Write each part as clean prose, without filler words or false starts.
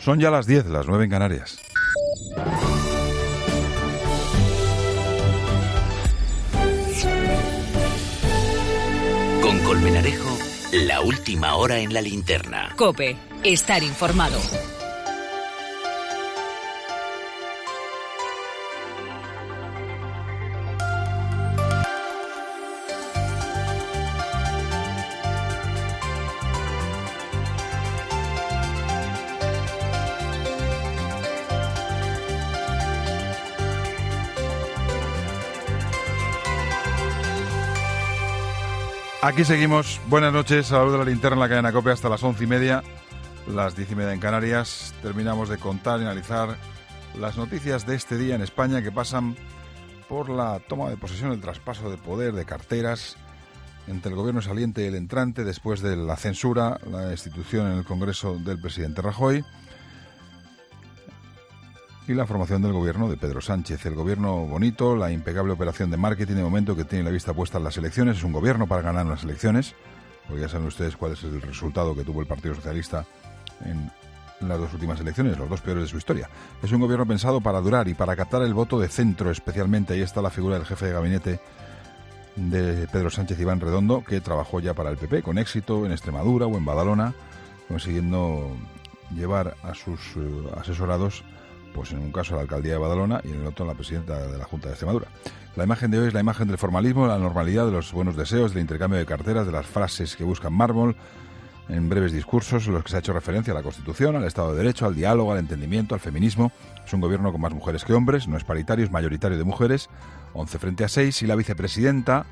Son ya las 10, las 9 en Canarias. Con Colmenarejo, la última hora en la linterna. COPE, estar informado. Aquí seguimos. Buenas noches. A la luz de la linterna en la cadena COPE hasta las 11:30, las 10:30 en Canarias. Terminamos de contar y analizar las noticias de este día en España que pasan por la toma de posesión, el traspaso de poder, de carteras entre el gobierno saliente y el entrante después de la censura, la destitución en el Congreso del presidente Rajoy y la formación del gobierno de Pedro Sánchez. El gobierno bonito, la impecable operación de marketing de momento que tiene la vista puesta en las elecciones. Es un gobierno para ganar las elecciones, porque ya saben ustedes cuál es el resultado que tuvo el Partido Socialista en las dos últimas elecciones, los dos peores de su historia. Es un gobierno pensado para durar y para captar el voto de centro especialmente. Ahí está la figura del jefe de gabinete de Pedro Sánchez, Iván Redondo, que trabajó ya para el PP con éxito en Extremadura o en Badalona, consiguiendo llevar a sus asesorados, pues en un caso a la alcaldía de Badalona y en el otro a la presidenta de la Junta de Extremadura. La imagen de hoy es la imagen del formalismo, de la normalidad, de los buenos deseos, del intercambio de carteras, de las frases que buscan mármol en breves discursos en los que se ha hecho referencia a la Constitución, al Estado de Derecho, al diálogo, al entendimiento, al feminismo. Es un gobierno con más mujeres que hombres, no es paritario, es mayoritario de mujeres, 11 frente a 6, y la vicepresidenta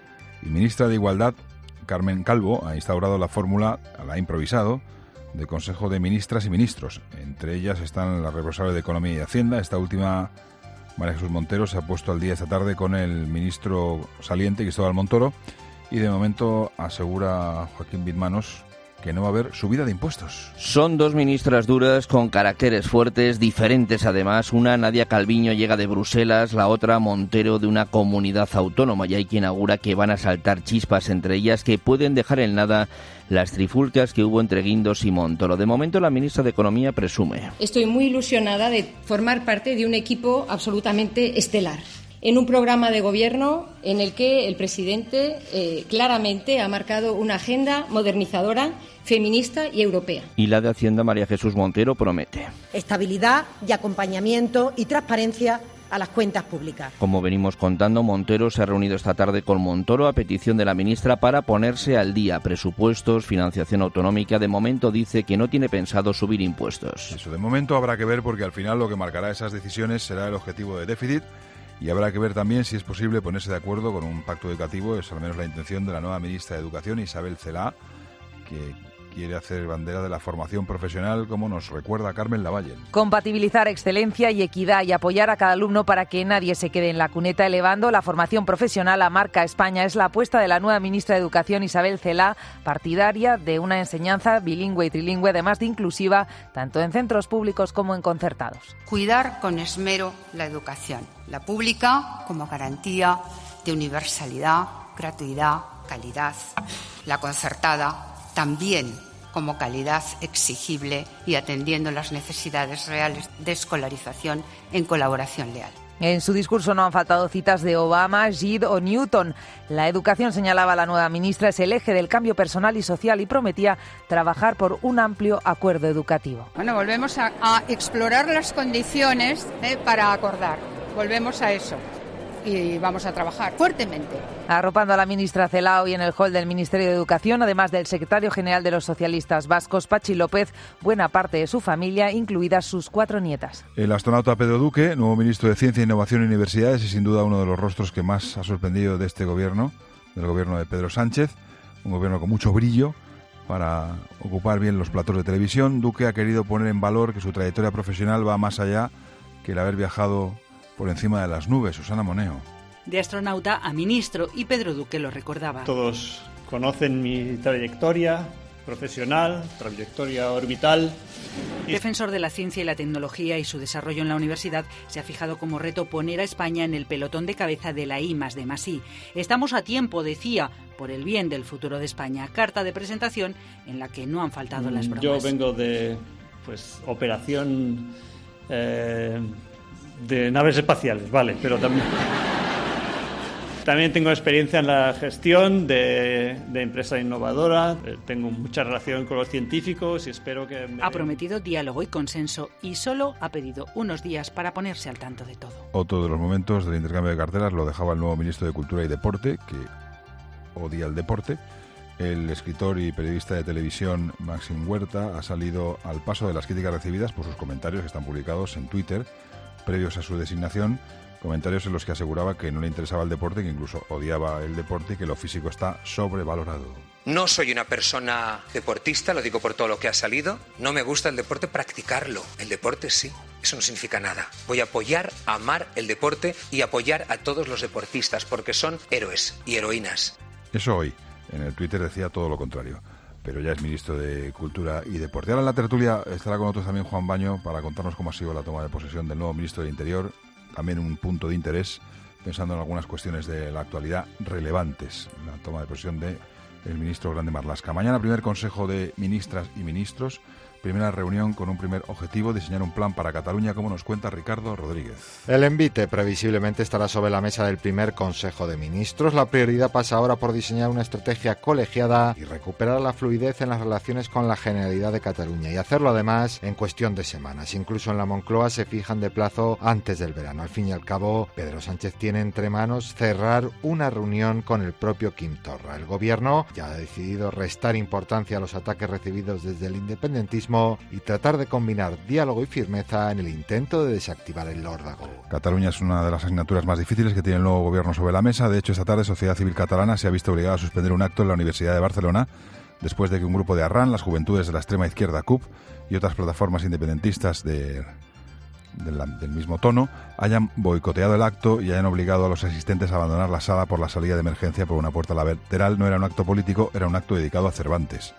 y ministra de Igualdad, Carmen Calvo, ha instaurado la fórmula, la ha improvisado, de Consejo de Ministras y Ministros. Entre ellas están las responsables de Economía y Hacienda. Esta última, María Jesús Montero, se ha puesto al día esta tarde con el ministro saliente, Cristóbal Montoro, y de momento asegura Joaquín Bizmanos que no va a haber subida de impuestos. Son dos ministras duras con caracteres fuertes, diferentes además. Una, Nadia Calviño, llega de Bruselas, la otra, Montero, de una comunidad autónoma. Y hay quien augura que van a saltar chispas entre ellas que pueden dejar en nada las trifulcas que hubo entre Guindos y Montoro. De momento, la ministra de Economía presume: estoy muy ilusionada de formar parte de un equipo absolutamente estelar, en un programa de gobierno en el que el presidente claramente ha marcado una agenda modernizadora, feminista y europea. Y la de Hacienda, María Jesús Montero, promete estabilidad y acompañamiento y transparencia a las cuentas públicas. Como venimos contando, Montero se ha reunido esta tarde con Montoro a petición de la ministra para ponerse al día. Presupuestos, financiación autonómica. De momento dice que no tiene pensado subir impuestos. Eso de momento habrá que ver, porque al final lo que marcará esas decisiones será el objetivo de déficit. Y habrá que ver también si es posible ponerse de acuerdo con un pacto educativo. Es al menos la intención de la nueva ministra de Educación, Isabel Celaá, que quiere hacer bandera de la formación profesional, como nos recuerda Carmen Lavalle. Compatibilizar excelencia y equidad y apoyar a cada alumno para que nadie se quede en la cuneta, elevando la formación profesional a marca España. Es la apuesta de la nueva ministra de Educación, Isabel Celaá, partidaria de una enseñanza bilingüe y trilingüe, además de inclusiva, tanto en centros públicos como en concertados. Cuidar con esmero la educación, la pública como garantía de universalidad, gratuidad, calidad, la concertada también como calidad exigible y atendiendo las necesidades reales de escolarización en colaboración leal. En su discurso no han faltado citas de Obama, Gide o Newton. La educación, señalaba la nueva ministra, es el eje del cambio personal y social y prometía trabajar por un amplio acuerdo educativo. Bueno, volvemos a explorar las condiciones para acordar. Volvemos a eso. Y vamos a trabajar fuertemente. Arropando a la ministra Celaá hoy en el hall del Ministerio de Educación, además del secretario general de los socialistas vascos, Patxi López, buena parte de su familia, incluidas sus 4 nietas. El astronauta Pedro Duque, nuevo ministro de Ciencia, Innovación y Universidades, es sin duda uno de los rostros que más ha sorprendido de este gobierno, del gobierno de Pedro Sánchez, un gobierno con mucho brillo para ocupar bien los platos de televisión. Duque ha querido poner en valor que su trayectoria profesional va más allá que el haber viajado por encima de las nubes. Susana Moneo. De astronauta a ministro, y Pedro Duque lo recordaba. Todos conocen mi trayectoria profesional, trayectoria orbital. Defensor de la ciencia y la tecnología y su desarrollo en la universidad, se ha fijado como reto poner a España en el pelotón de cabeza de la I+D+I. Estamos a tiempo, decía, por el bien del futuro de España. Carta de presentación en la que no han faltado las bromas. Yo vengo de pues operación de naves espaciales, vale, pero también tengo experiencia en la gestión de empresa innovadora, tengo mucha relación con los científicos y espero que... Ha prometido diálogo y consenso y solo ha pedido unos días para ponerse al tanto de todo. Otro de los momentos del intercambio de carteras lo dejaba el nuevo ministro de Cultura y Deporte, que odia el deporte. El escritor y periodista de televisión Maxim Huerta ha salido al paso de las críticas recibidas por sus comentarios que están publicados en Twitter previos a su designación. Comentarios en los que aseguraba que no le interesaba el deporte, que incluso odiaba el deporte y que lo físico está sobrevalorado. No soy una persona deportista, lo digo por todo lo que ha salido. No me gusta el deporte practicarlo. El deporte sí, eso no significa nada. Voy a apoyar, amar el deporte y apoyar a todos los deportistas porque son héroes y heroínas. Eso hoy. En el Twitter decía todo lo contrario. Pero ya es ministro de Cultura y Deporte. Ahora en la tertulia estará con nosotros también Juan Baño para contarnos cómo ha sido la toma de posesión del nuevo ministro del Interior. También un punto de interés, pensando en algunas cuestiones de la actualidad relevantes, la toma de posesión del ministro Grande Marlaska. Mañana primer consejo de ministras y ministros, primera reunión con un primer objetivo, diseñar un plan para Cataluña, como nos cuenta Ricardo Rodríguez. El envite previsiblemente estará sobre la mesa del primer Consejo de Ministros. La prioridad pasa ahora por diseñar una estrategia colegiada y recuperar la fluidez en las relaciones con la Generalidad de Cataluña y hacerlo además en cuestión de semanas. Incluso en la Moncloa se fijan de plazo antes del verano. Al fin y al cabo, Pedro Sánchez tiene entre manos cerrar una reunión con el propio Quim Torra. El gobierno ya ha decidido restar importancia a los ataques recibidos desde el independentismo y tratar de combinar diálogo y firmeza en el intento de desactivar el órdago. Cataluña es una de las asignaturas más difíciles que tiene el nuevo gobierno sobre la mesa. De hecho, esta tarde Sociedad Civil Catalana se ha visto obligada a suspender un acto en la Universidad de Barcelona después de que un grupo de Arran, las Juventudes de la extrema izquierda CUP y otras plataformas independentistas del mismo tono hayan boicoteado el acto y hayan obligado a los asistentes a abandonar la sala por la salida de emergencia por una puerta lateral. No era un acto político, era un acto dedicado a Cervantes,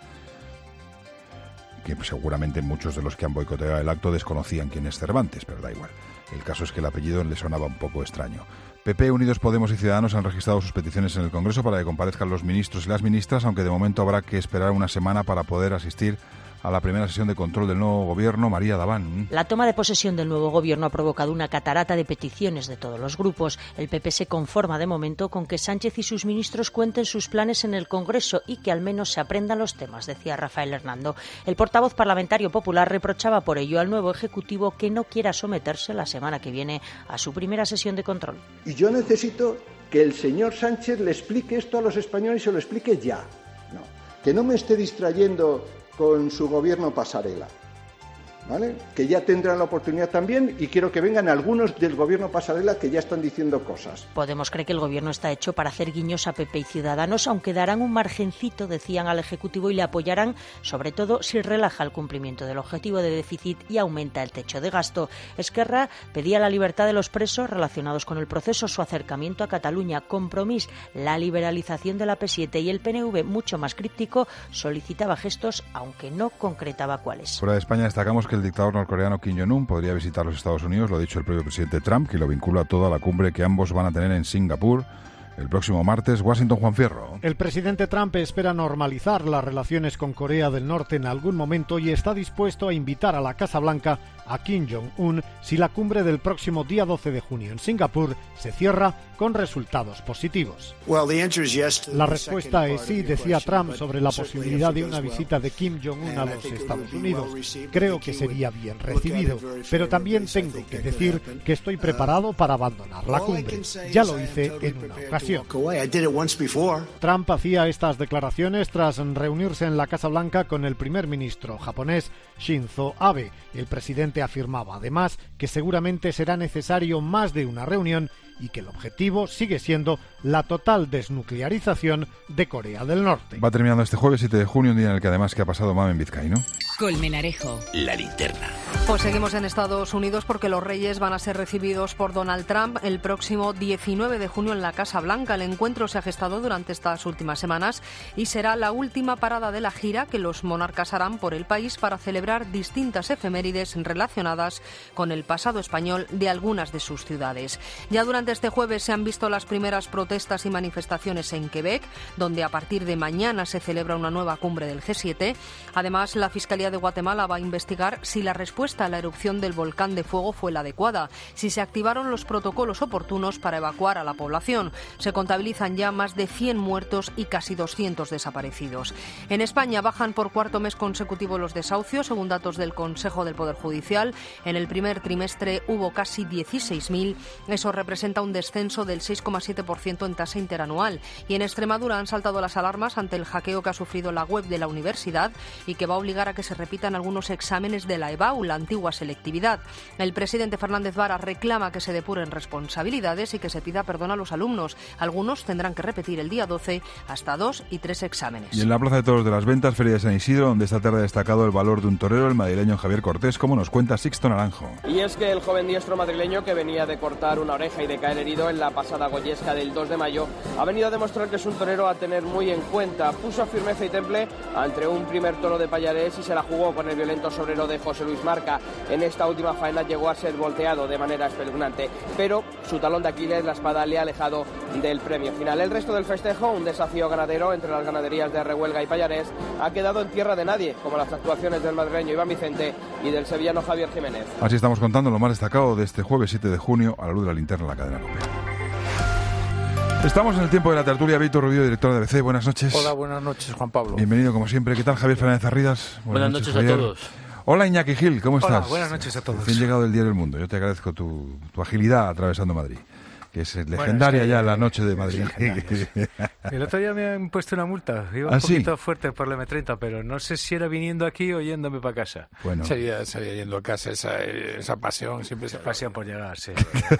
que seguramente muchos de los que han boicoteado el acto desconocían quién es Cervantes, pero da igual. El caso es que el apellido le sonaba un poco extraño. PP, Unidos Podemos y Ciudadanos han registrado sus peticiones en el Congreso para que comparezcan los ministros y las ministras, aunque de momento habrá que esperar una semana para poder asistir a la primera sesión de control del nuevo gobierno. María Daván. La toma de posesión del nuevo gobierno ha provocado una catarata de peticiones de todos los grupos. El PP se conforma de momento con que Sánchez y sus ministros cuenten sus planes en el Congreso y que al menos se aprendan los temas, decía Rafael Hernando. El portavoz parlamentario popular reprochaba por ello al nuevo Ejecutivo que no quiera someterse la semana que viene a su primera sesión de control. Y yo necesito que el señor Sánchez le explique esto a los españoles y se lo explique ya. No, que no me esté distrayendo con su gobierno pasarela, ¿vale? Que ya tendrán la oportunidad también y quiero que vengan algunos del gobierno pasarela que ya están diciendo cosas. Podemos cree que el gobierno está hecho para hacer guiños a PP y Ciudadanos, aunque darán un margencito, decían al Ejecutivo, y le apoyarán, sobre todo si relaja el cumplimiento del objetivo de déficit y aumenta el techo de gasto. Esquerra pedía la libertad de los presos relacionados con el proceso, su acercamiento a Cataluña, Compromís, la liberalización de la P7 y el PNV, mucho más críptico, solicitaba gestos, aunque no concretaba cuáles. Fuera de España destacamos que el dictador norcoreano Kim Jong-un podría visitar los Estados Unidos, lo ha dicho el propio presidente Trump, que lo vincula a toda la cumbre que ambos van a tener en Singapur el próximo martes. Washington, Juan Fierro. El presidente Trump espera normalizar las relaciones con Corea del Norte en algún momento y está dispuesto a invitar a la Casa Blanca a Kim Jong-un si la cumbre del próximo día 12 de junio en Singapur se cierra con resultados positivos. La respuesta es sí, decía Trump sobre la posibilidad de una visita de Kim Jong-un a los Estados Unidos. Creo que sería bien recibido, pero también tengo que decir que estoy preparado para abandonar la cumbre. Ya lo hice en una ocasión. Trump hacía estas declaraciones tras reunirse en la Casa Blanca con el primer ministro japonés Shinzo Abe. El presidente afirmaba además que seguramente será necesario más de una reunión y que el objetivo sigue siendo la total desnuclearización de Corea del Norte. Va terminando este jueves 7 de junio, un día en el que además que ha pasado Mamen Vizcaíno. Colmenarejo. La linterna. Pues seguimos en Estados Unidos porque los Reyes van a ser recibidos por Donald Trump el próximo 19 de junio en la Casa Blanca. El encuentro se ha gestado durante estas últimas semanas y será la última parada de la gira que los monarcas harán por el país para celebrar distintas efemérides relacionadas con el pasado español de algunas de sus ciudades. Ya durante este jueves se han visto las primeras protestas y manifestaciones en Quebec, donde a partir de mañana se celebra una nueva cumbre del G7. Además, la Fiscalía Fiscalía de Guatemala va a investigar si la respuesta a la erupción del volcán de fuego fue la adecuada, si se activaron los protocolos oportunos para evacuar a la población. Se contabilizan ya más de 100 muertos y casi 200 desaparecidos. En España bajan por cuarto mes consecutivo los desahucios, según datos del Consejo del Poder Judicial. En el primer trimestre hubo casi 16.000. Eso representa un descenso del 6,7% en tasa interanual. Y en Extremadura han saltado las alarmas ante el hackeo que ha sufrido la web de la universidad y que va a obligar a que se repitan algunos exámenes de la EBAU, la antigua selectividad. El presidente Fernández Vara reclama que se depuren responsabilidades y que se pida perdón a los alumnos. Algunos tendrán que repetir el día 12 hasta 2 y 3 exámenes. Y en la Plaza de Toros de las Ventas, Feria de San Isidro, donde esta tarde ha destacado el valor de un torero, el madrileño Javier Cortés, como nos cuenta Sixto Naranjo. Y es que el joven diestro madrileño, que venía de cortar una oreja y de caer herido en la pasada goyesca del 2 de mayo, ha venido a demostrar que es un torero a tener muy en cuenta. Puso firmeza y temple ante un primer toro de Pallarés y se la jugó con el violento sobrero de José Luis Marca. En esta última faena llegó a ser volteado de manera espeluznante, pero su talón de Aquiles, la espada, le ha alejado del premio final. El resto del festejo, un desafío ganadero entre las ganaderías de Rehuelga y Pallarés, ha quedado en tierra de nadie, como las actuaciones del madrileño Iván Vicente y del sevillano Javier Jiménez. Así estamos contando lo más destacado de este jueves 7 de junio a la luz de la linterna en la cadena COPE. Estamos en el tiempo de la tertulia. Víctor Rubio, director de ABC. Buenas noches. Hola, buenas noches, Juan Pablo. Bienvenido como siempre. ¿Qué tal, Javier Fernández Arridas? Buenas noches Javier. a todos. Hola, Iñaki Gil, ¿cómo estás? Hola, buenas noches a todos. Bien llegado el Día del Mundo. Yo te agradezco tu agilidad atravesando Madrid, que es legendaria, bueno, ya la noche de Madrid. El otro día me han puesto una multa. Iba un poquito fuerte por la M30, pero no sé si era viniendo aquí o yéndome para casa. Bueno. Sería yendo a casa, esa pasión, siempre se pasión por llegar, sí.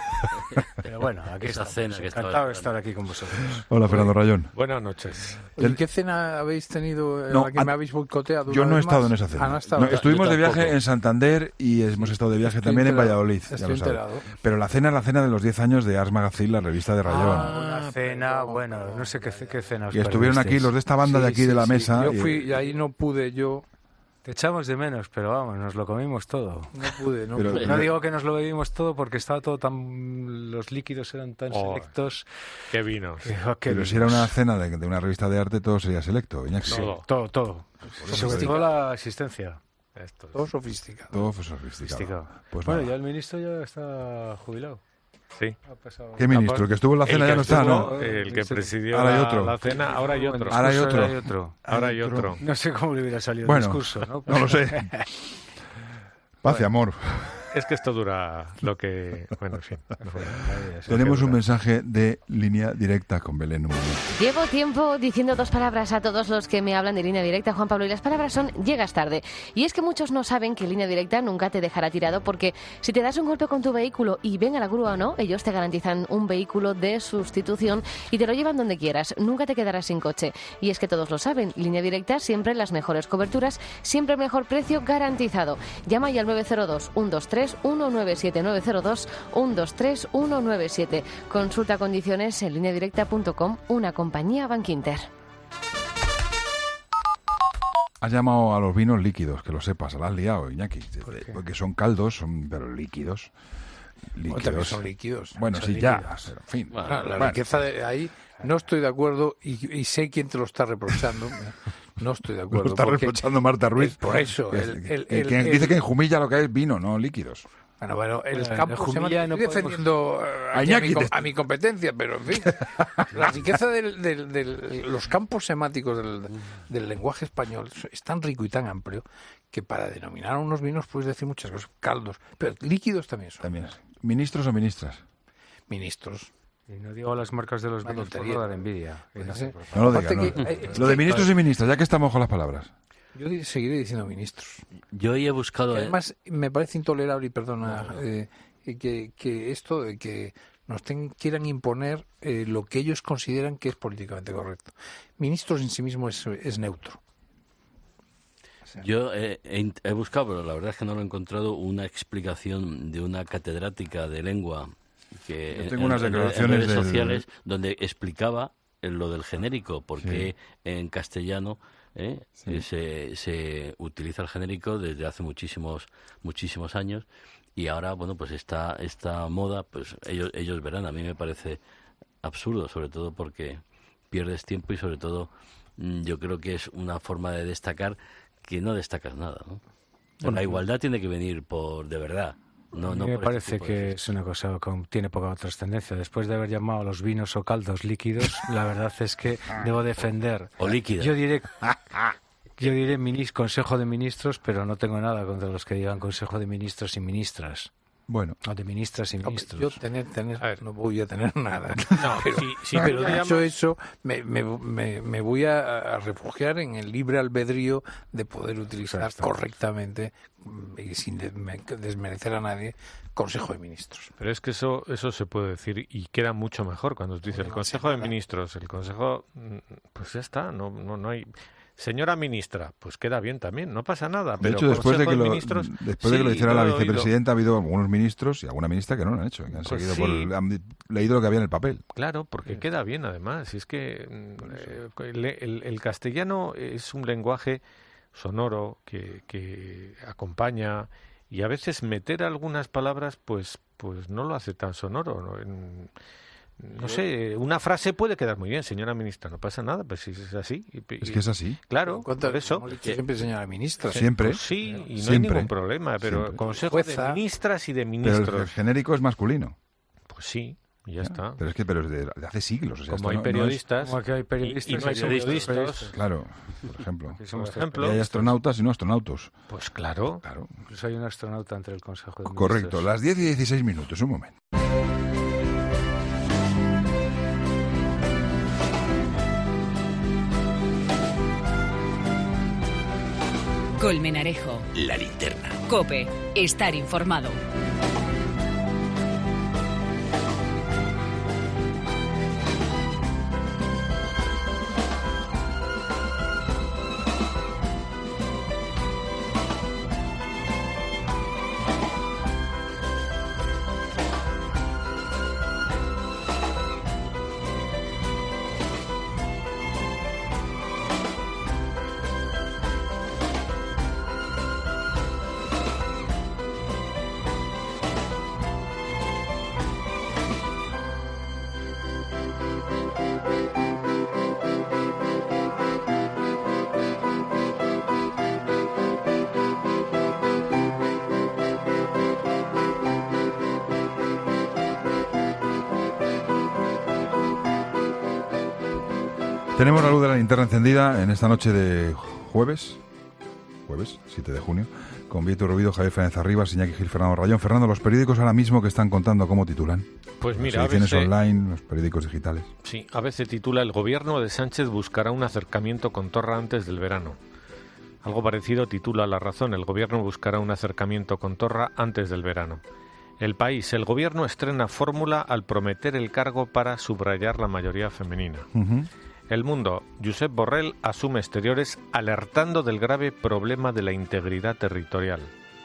Pero bueno, aquí está. Encantado de estar aquí con vosotros. Hola, Fernando Rayón. Buenas noches. ¿En qué cena habéis tenido? No, ¿Me habéis boicoteado? Yo no he estado en esa cena. No, estuvimos de viaje en Santander y hemos estado de viaje también en Valladolid. Estoy enterado. Pero la cena es la cena de los 10 años de Ars Magazine, la revista de Rayón. Una cena, bueno, no sé qué cena os Y estuvieron aquí los de esta banda de aquí de la mesa. Yo fui y ahí no pude yo. Te echamos de menos, pero vamos, nos lo comimos todo. No pude. No digo que nos lo bebimos todo porque estaba todo tan... Los líquidos eran tan selectos. ¡Qué vino! Pero si era una cena de una revista de arte, todo sería selecto, Iñaki. Todo. Sobre todo la asistencia. Todo sofisticado. Todo sofisticado. Pues bueno, ya el ministro ya está jubilado. Sí. ¿Qué ministro? ¿El que estuvo en la cena ya no está, no? El que presidió la cena, ahora hay otro. Ahora hay otro. No sé cómo le hubiera salido el discurso, ¿no? No lo sé. Paz y amor. Es que esto dura lo que... Bueno, en fin. Tenemos un mensaje de Línea Directa con Belén. Llevo tiempo diciendo dos palabras a todos los que me hablan de Línea Directa, Juan Pablo, y las palabras son llegas tarde. Y es que muchos no saben que Línea Directa nunca te dejará tirado, porque si te das un golpe con tu vehículo y venga la grúa o no, ellos te garantizan un vehículo de sustitución y te lo llevan donde quieras. Nunca te quedarás sin coche. Y es que todos lo saben, Línea Directa siempre las mejores coberturas, siempre el mejor precio garantizado. Llama ya al 902 123 197 902 123 197. Consulta condiciones en lineadirecta.com, una compañía Bankinter. Has llamado a los vinos líquidos, que lo sepas, la has liado, Iñaki, porque son caldos, pero líquidos. También son líquidos. Bueno, son sí, líquidos. ya, pero en fin. La riqueza de ahí, no estoy de acuerdo y sé quién te lo está reprochando. No estoy de acuerdo. Lo está reprochando Marta Ruiz. Por eso. Dice que en Jumilla lo que es vino, no líquidos. Bueno, el campo Jumilla no defendiendo a mi competencia, pero en fin, la riqueza de los campos semánticos del lenguaje español es tan rico y tan amplio que para denominar unos vinos puedes decir muchas cosas, caldos, pero líquidos también son. También. ¿Ministros o ministras? Ministros. Y no digo las marcas de los vinos por no dar envidia. No lo digas. Lo de ministros y ministras, ya que estamos con las palabras. Yo seguiré diciendo ministros. Yo he buscado... Además, me parece intolerable, y perdona, que esto de que nos quieran imponer lo que ellos consideran que es políticamente correcto. Ministros en sí mismo es neutro. Yo he buscado, pero la verdad es que no lo he encontrado, una explicación de una catedrática de lengua que yo tengo unas declaraciones en redes sociales donde explicaba lo del genérico, porque en castellano se utiliza el genérico desde hace muchísimos años, y ahora, bueno, pues esta moda, pues ellos verán. A mí me parece absurdo, sobre todo porque pierdes tiempo y sobre todo yo creo que es una forma de destacar que no destacas nada, ¿no? Bueno, la igualdad tiene que venir de verdad. No, a mí me parece que es una cosa que tiene poca trascendencia. Después de haber llamado a los vinos o caldos líquidos, la verdad es que debo defender. O líquidos. Yo diré Consejo de Ministros, pero no tengo nada contra los que digan Consejo de Ministros y Ministras. Bueno. O de ministras y ministros. Yo no voy a tener nada. No, pero dicho eso, me voy a refugiar en el libre albedrío de poder utilizar correctamente y sin desmerecer a nadie Consejo de Ministros. Pero es que eso se puede decir y queda mucho mejor cuando tú dices el Consejo de Ministros, el Consejo, pues ya está, no hay. Señora ministra, pues queda bien también, no pasa nada. Pero de hecho, después de que lo hiciera la vicepresidenta, ha habido algunos ministros y alguna ministra que no lo han hecho, que han seguido han leído lo que había en el papel. Claro, porque queda bien además. Y es que el castellano es un lenguaje sonoro que acompaña, y a veces meter algunas palabras pues no lo hace tan sonoro, ¿no? No sé, una frase puede quedar muy bien, señora ministra, no pasa nada, pues si es así. Es que es así. Claro, por eso. Siempre señora ministra. Siempre. Pues sí, y no hay ningún problema, pero Consejo de Ministras y de Ministros. Pero el genérico es masculino. Pues sí, y ya está. Pero es de hace siglos. O sea, como hay periodistas. Como que hay periodistas. Y no hay periodistas. Claro, por ejemplo. Y hay astronautas y no astronautas. Pues claro. Pues hay un astronauta entre el Consejo de Ministros. Correcto, las 10 y 16 minutos, un momento. Colmenarejo. La linterna. COPE. Estar informado. Tenemos la luz de la linterna encendida en esta noche de jueves 7 de junio, con Vieto Rubido, Javier Fernández Arribas, Iñaki Gil, Fernando Rayón. Fernando, los periódicos ahora mismo que están contando cómo titulan. Pues mira, las ediciones online, los periódicos digitales. Sí, a veces titula: el gobierno de Sánchez buscará un acercamiento con Torra antes del verano. Algo parecido titula La Razón: el gobierno buscará un acercamiento con Torra antes del verano. El País: el gobierno estrena fórmula al prometer el cargo para subrayar la mayoría femenina. El Mundo: Josep Borrell asume Exteriores alertando del grave problema de la integridad territorial.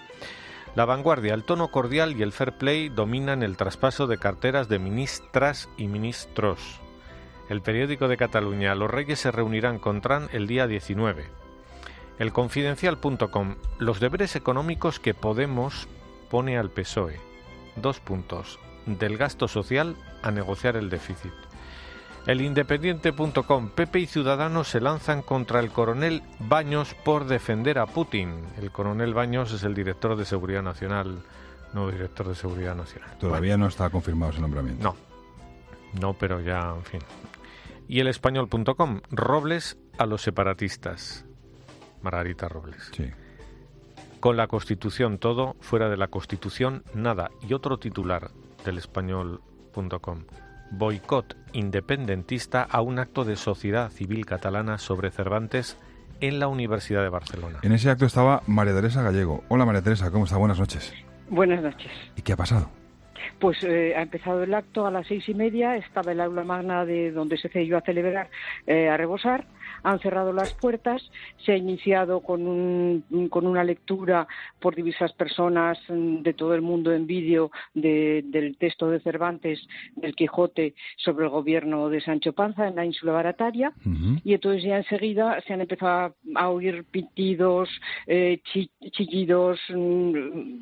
La Vanguardia: el tono cordial y el fair play dominan el traspaso de carteras de ministras y ministros. El Periódico de Cataluña: los reyes se reunirán con Trump el día 19. El Confidencial.com: los deberes económicos que Podemos pone al PSOE. 2 puntos. Del gasto social a negociar el déficit. El Independiente.com: PP y Ciudadanos se lanzan contra el coronel Baños por defender a Putin. El coronel Baños es el director de Seguridad Nacional, nuevo director de Seguridad Nacional. Todavía no está confirmado ese nombramiento. No, pero ya, en fin. Y el Español.com: Robles a los separatistas. Margarita Robles. Sí. Con la Constitución todo, fuera de la Constitución nada. Y otro titular del Español.com: boicot independentista a un acto de sociedad civil catalana sobre Cervantes en la Universidad de Barcelona. En ese acto estaba María Teresa Gallego. Hola María Teresa, ¿cómo está? Buenas noches. Buenas noches. ¿Y qué ha pasado? Pues ha empezado el acto a las 6:30, estaba el aula magna de donde se iba a celebrar a rebosar. Han cerrado las puertas, se ha iniciado con una lectura por diversas personas de todo el mundo en vídeo del texto de Cervantes, del Quijote, sobre el gobierno de Sancho Panza en la ínsula Barataria. Y entonces ya enseguida se han empezado a oír pitidos, chillidos,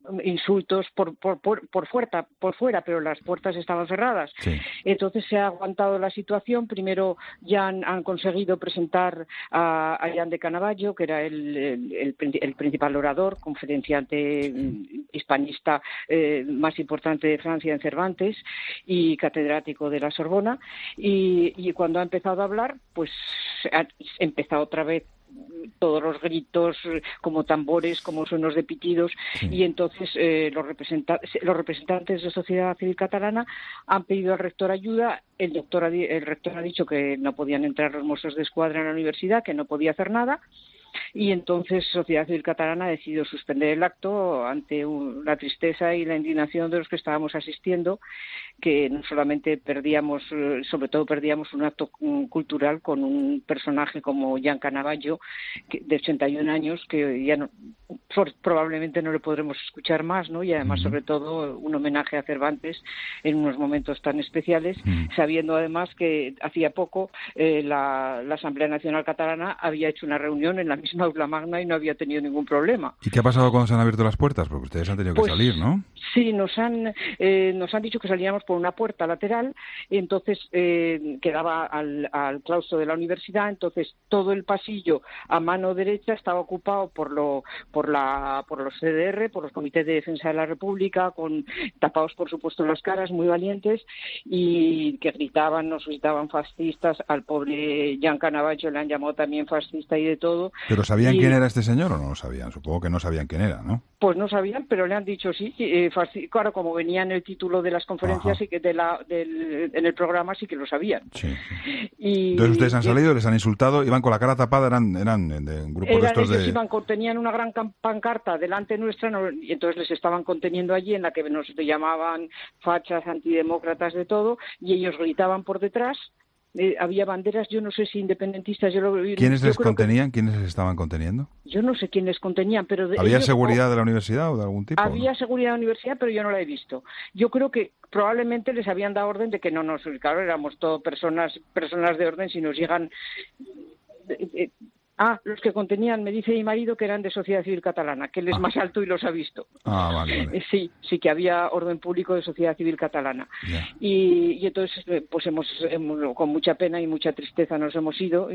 insultos por fuera, pero las puertas estaban cerradas. Sí. Entonces se ha aguantado la situación. Primero ya han conseguido presentar a Jan de Canavallo, que era el principal orador, conferenciante hispanista más importante de Francia en Cervantes y catedrático de la Sorbona. Y cuando ha empezado a hablar, pues ha empezado otra vez todos los gritos como tambores, como suenos de pitidos, y entonces los representantes de Sociedad Civil Catalana han pedido al rector ayuda. El rector ha dicho que no podían entrar los Mossos de Escuadra en la universidad, que no podía hacer nada, y entonces Sociedad Civil Catalana ha decidido suspender el acto ante la tristeza y la indignación de los que estábamos asistiendo, que no solamente sobre todo perdíamos un acto cultural con un personaje como Jan Canavallo, de 81 años, que ya probablemente no le podremos escuchar más, ¿no? Y además, sobre todo, un homenaje a Cervantes en unos momentos tan especiales, sabiendo además que hacía poco la Asamblea Nacional Catalana había hecho una reunión en la misma aula magna y no había tenido ningún problema. ¿Y qué ha pasado cuando se han abierto las puertas? Porque ustedes han tenido que salir, ¿no? Sí, nos han dicho que salíamos por una puerta lateral, y entonces quedaba al claustro de la universidad. Entonces todo el pasillo a mano derecha estaba ocupado por los CDR, por los Comités de Defensa de la República, tapados por supuesto las caras, muy valientes, y que nos gritaban fascistas. Al pobre Jan Canavallo le han llamado también fascista y de todo. ¿Pero sabían quién era este señor o no lo sabían? Supongo que no sabían quién era, ¿no? Pues no sabían, pero le han dicho sí. Claro, como venía en el título de las conferencias y que en el programa sí que lo sabían. Sí. Entonces ustedes han salido, les han insultado, iban con la cara tapada, eran de un grupo de estos de... Tenían una gran pancarta delante nuestra, y entonces les estaban conteniendo allí, en la que nos llamaban fachas, antidemócratas, de todo, y ellos gritaban por detrás. Había banderas, yo no sé si independentistas. ¿Quiénes les contenían? ¿Quiénes les estaban conteniendo? Yo no sé quiénes contenían, pero... ¿Había seguridad de la universidad o de algún tipo? Había ¿no? seguridad de la universidad, pero yo no la he visto. Yo creo que probablemente les habían dado orden de que no nos... Claro, éramos todos personas de orden. Si nos llegan... los que contenían, me dice mi marido, que eran de Sociedad Civil Catalana, que él es más alto y los ha visto. Vale. Sí que había orden público de Sociedad Civil Catalana. Yeah. Y entonces, pues hemos con mucha pena y mucha tristeza nos hemos ido,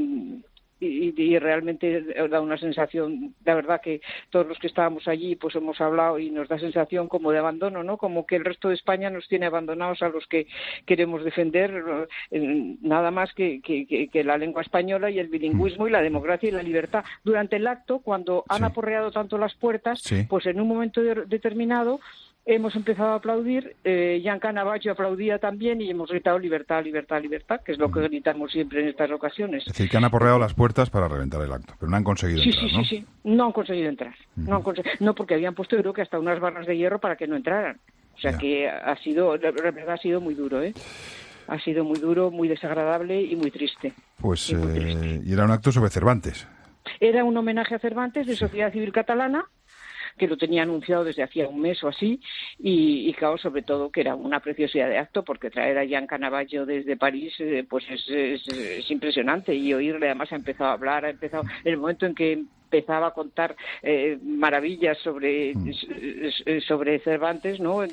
y realmente da una sensación, la verdad, que todos los que estábamos allí pues hemos hablado y nos da sensación como de abandono, ¿no? Como que el resto de España nos tiene abandonados a los que queremos defender nada más que la lengua española y el bilingüismo y la democracia y la libertad. Durante el acto, cuando han aporreado tanto las puertas, pues en un momento determinado hemos empezado a aplaudir, Jan Canavallo aplaudía también, y hemos gritado libertad, libertad, libertad, que es lo que gritamos siempre en estas ocasiones. Es decir, que han aporreado las puertas para reventar el acto, pero no han conseguido entrar, ¿no? Sí, no han conseguido entrar. No, porque habían puesto, yo creo, que hasta unas barras de hierro para que no entraran. O sea que la verdad ha sido muy duro, ¿eh? Ha sido muy duro, muy desagradable y muy triste. Pues, y era un acto sobre Cervantes. Era un homenaje a Cervantes de Sociedad Civil Catalana, que lo tenía anunciado desde hacía un mes o así, y claro, sobre todo que era una preciosidad de acto, porque traer a Jan Canavallo desde París pues es impresionante, y oírle, además ha empezado a hablar, en el momento en que empezaba a contar maravillas sobre Cervantes, ¿no?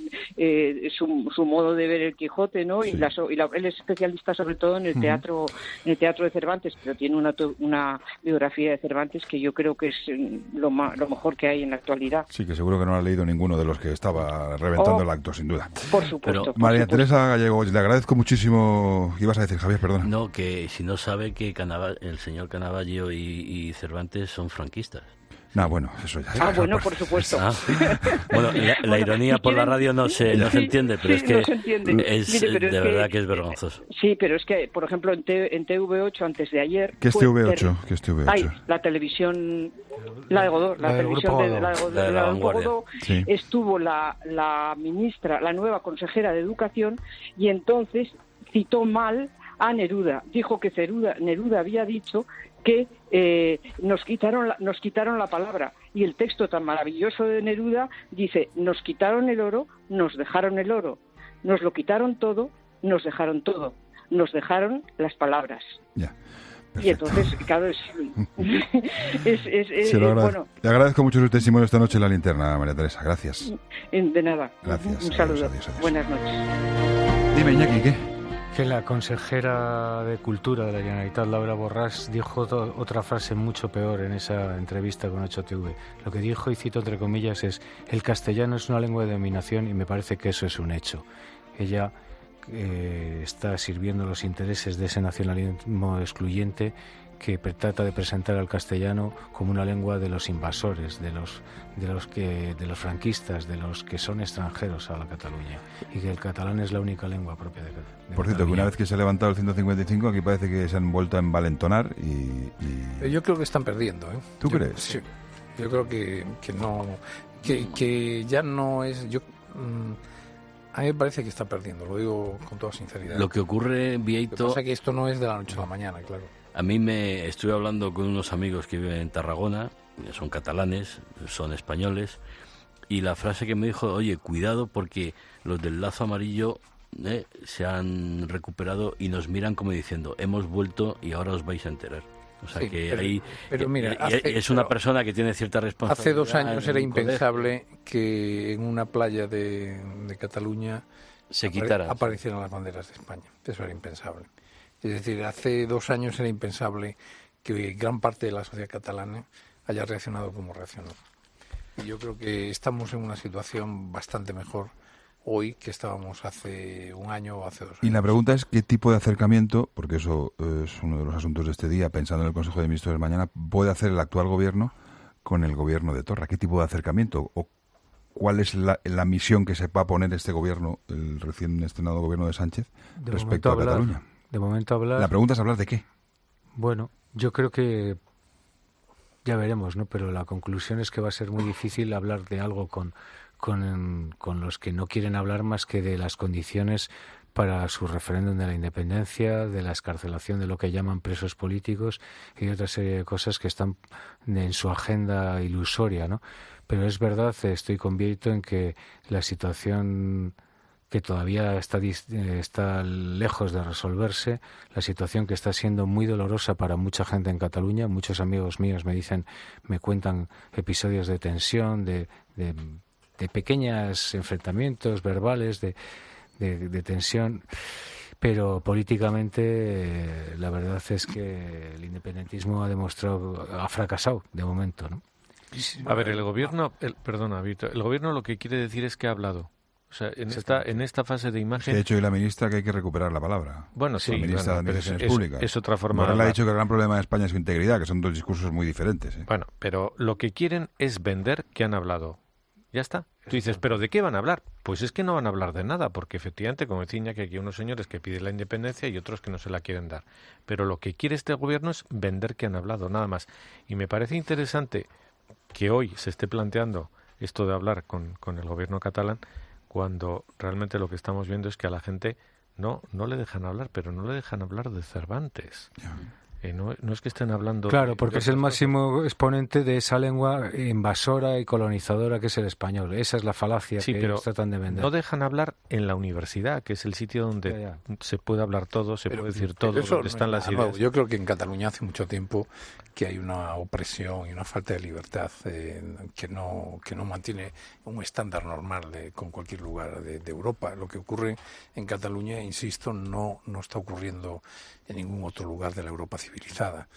Su modo de ver el Quijote, ¿no? Él es especialista sobre todo en el teatro de Cervantes, pero tiene una biografía de Cervantes que yo creo que es lo mejor que hay en la actualidad. Sí, que seguro que no ha leído ninguno de los que estaba reventando el acto, sin duda. Por supuesto. María Teresa Gallego, le agradezco muchísimo. ¿Qué ibas a decir, Javier? Perdona. No, que si no sabe que el señor Canavallo y Cervantes son franquistas. No, bueno, eso ya. Bueno, por supuesto. Bueno, la ironía por la radio no se entiende, pero es que de verdad que es vergonzoso. Sí, pero es que, por ejemplo, en TV8 antes de ayer... ¿Qué es TV8? ¿Qué es TV8? La televisión... La de Godó, la televisión de la Godó, estuvo la ministra, la nueva consejera de Educación, y entonces citó mal a Neruda. Dijo que Neruda había dicho que nos quitaron la palabra, y el texto tan maravilloso de Neruda dice: nos quitaron el oro, nos dejaron el oro, nos lo quitaron todo, nos dejaron todo, nos dejaron las palabras. Ya. Y entonces, claro, bueno. Le agradezco mucho su testimonio esta noche en La Linterna, María Teresa. Gracias. De nada. Gracias. Un saludo. Adiós. Buenas noches. Dime, Iñaki, ¿qué? Que la consejera de Cultura de la Generalitat, Laura Borràs, dijo otra frase mucho peor en esa entrevista con 8TV. Lo que dijo, y cito entre comillas, es: el castellano es una lengua de dominación, y me parece que eso es un hecho. Ella está sirviendo los intereses de ese nacionalismo excluyente que trata de presentar al castellano como una lengua de los invasores, de los franquistas, de los que son extranjeros a la Cataluña, y que el catalán es la única lengua propia de Cataluña. Por cierto, que una vez que se ha levantado el 155, aquí parece que se han vuelto a envalentonar y... Yo creo que están perdiendo, ¿eh? ¿Tú crees? Sí. Yo creo que no... Que ya no es... A mí me parece que está perdiendo, lo digo con toda sinceridad. Lo que ocurre, Vieito... Lo que pasa es que esto no es de la noche a la mañana, claro. A mí estuve hablando con unos amigos que viven en Tarragona, son catalanes, son españoles, y la frase que me dijo: oye, cuidado porque los del lazo amarillo se han recuperado y nos miran como diciendo, hemos vuelto y ahora os vais a enterar. O sea, sí, pero mira, es una persona que tiene cierta responsabilidad. Hace 2 años era impensable que en una playa de Cataluña se quitara, aparecieran las banderas de España. Eso era impensable. Es decir, hace 2 años era impensable que gran parte de la sociedad catalana haya reaccionado como reaccionó. Y yo creo que estamos en una situación bastante mejor hoy que estábamos hace 1 año o hace 2 años. Y la pregunta es qué tipo de acercamiento, porque eso es uno de los asuntos de este día, pensando en el Consejo de Ministros de mañana, puede hacer el actual gobierno con el gobierno de Torra. ¿Qué tipo de acercamiento o cuál es la misión que se va a poner este gobierno, el recién estrenado gobierno de Sánchez, respecto a Cataluña? De momento hablar... La pregunta es hablar de qué. Bueno, yo creo que ya veremos, ¿no? Pero la conclusión es que va a ser muy difícil hablar de algo con los que no quieren hablar más que de las condiciones para su referéndum de la independencia, de la excarcelación de lo que llaman presos políticos y otra serie de cosas que están en su agenda ilusoria, ¿no? Pero es verdad, estoy con Vieito en que la situación que todavía está lejos de resolverse, la situación que está siendo muy dolorosa para mucha gente en Cataluña. Muchos amigos míos me cuentan episodios de tensión, de pequeños enfrentamientos verbales, de tensión, pero políticamente la verdad es que el independentismo ha fracasado de momento, ¿no? A ver, el gobierno lo que quiere decir es que ha hablado. O sea, en esta fase de imagen... De hecho, y la ministra que hay que recuperar la palabra. Bueno, sí. La ministra de Administraciones Públicas. Es otra forma de hablar. hablar. Ha dicho que el gran problema de España es su integridad, que son 2 discursos muy diferentes. Bueno, pero lo que quieren es vender que han hablado. Ya está. Tú dices, ¿pero de qué van a hablar? Pues es que no van a hablar de nada, porque efectivamente, como decía Iñaki, aquí hay unos señores que piden la independencia y otros que no se la quieren dar. Pero lo que quiere este gobierno es vender que han hablado, nada más. Y me parece interesante que hoy se esté planteando esto de hablar con el gobierno catalán, cuando realmente lo que estamos viendo es que a la gente no le dejan hablar, pero no le dejan hablar de Cervantes. No es que estén hablando... Claro, porque es el máximo exponente de esa lengua invasora y colonizadora que es el español. Esa es la falacia que ellos tratan de vender. No dejan hablar en la universidad, que es el sitio donde se puede hablar todo, se puede decir todo, donde están las ideas. Yo creo que en Cataluña hace mucho tiempo que hay una opresión y una falta de libertad que no mantiene un estándar normal con cualquier lugar de Europa. Lo que ocurre en Cataluña, insisto, no está ocurriendo en ningún otro lugar de la Europa civilizada.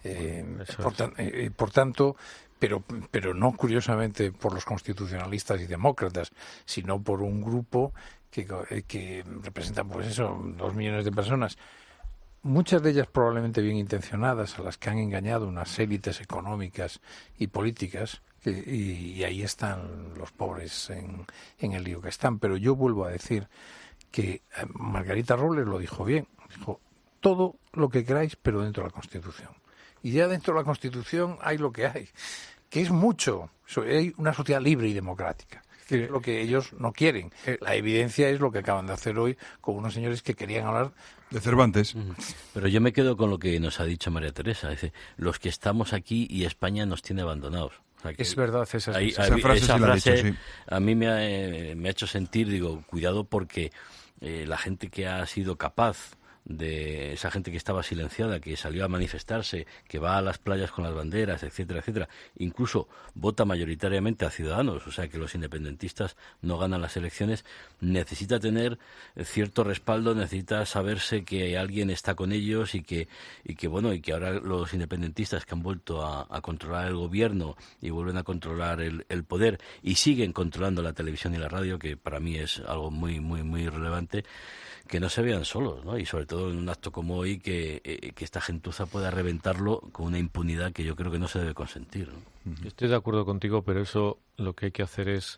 Por tanto, pero no curiosamente por los constitucionalistas y demócratas, sino por un grupo que representa, pues eso, 2 millones de personas, muchas de ellas probablemente bien intencionadas, a las que han engañado unas élites económicas y políticas, y ahí están los pobres en el lío que están. Pero yo vuelvo a decir que Margarita Robles lo dijo bien, dijo todo lo que queráis, pero dentro de la Constitución. Y ya dentro de la Constitución hay lo que hay, que es mucho. Hay una sociedad libre y democrática, que es lo que ellos no quieren. La evidencia es lo que acaban de hacer hoy con unos señores que querían hablar de Cervantes. Pero yo me quedo con lo que nos ha dicho María Teresa. Dice, los que estamos aquí y España nos tiene abandonados. O sea, es verdad, esa frase sí. A mí me ha hecho sentir, cuidado, porque la gente que ha sido capaz de esa gente que estaba silenciada, que salió a manifestarse, que va a las playas con las banderas, etcétera, etcétera, incluso vota mayoritariamente a Ciudadanos, o sea que los independentistas no ganan las elecciones, necesita tener cierto respaldo, necesita saberse que alguien está con ellos y que ahora los independentistas que han vuelto a controlar el gobierno y vuelven a controlar el poder y siguen controlando la televisión y la radio, que para mí es algo muy, muy, muy relevante, que no se vean solos, ¿no? Y sobre todo en un acto como hoy, que esta gentuza pueda reventarlo con una impunidad que yo creo que no se debe consentir, ¿no? Estoy de acuerdo contigo, pero eso lo que hay que hacer es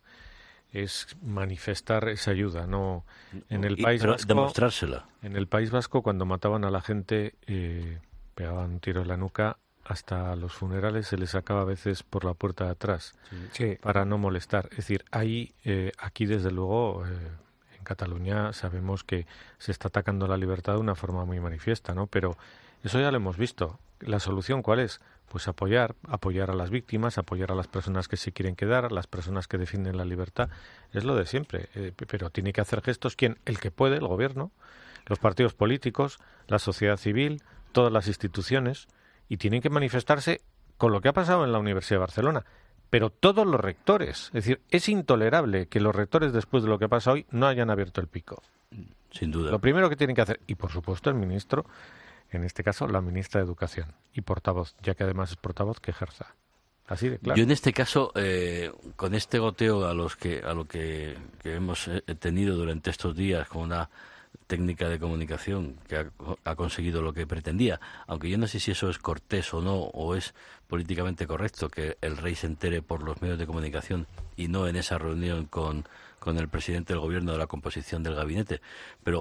manifestar esa ayuda, no en el País Vasco, demostrársela. En el País Vasco, cuando mataban a la gente, pegaban un tiro en la nuca, hasta los funerales se les sacaba a veces por la puerta de atrás, sí, para no molestar. Es decir, aquí desde luego en Cataluña sabemos que se está atacando la libertad de una forma muy manifiesta, ¿no? Pero eso ya lo hemos visto. ¿La solución cuál es? Pues apoyar a las víctimas, apoyar a las personas que se quieren quedar, a las personas que defienden la libertad. Es lo de siempre. Pero tiene que hacer gestos ¿quién? El que puede, el gobierno, los partidos políticos, la sociedad civil, todas las instituciones, y tienen que manifestarse con lo que ha pasado en la Universidad de Barcelona. Pero todos los rectores. Es decir, es intolerable que los rectores, después de lo que pasa hoy, no hayan abierto el pico. Sin duda. Lo primero que tienen que hacer, y por supuesto el ministro, en este caso la ministra de Educación y portavoz, ya que además es portavoz, que ejerza. Así de claro. Yo en este caso, con este goteo a lo que hemos tenido durante estos días, con una técnica de comunicación que ha conseguido lo que pretendía, aunque yo no sé si eso es cortés o no, o es políticamente correcto que el rey se entere por los medios de comunicación y no en esa reunión con el presidente del gobierno de la composición del gabinete, pero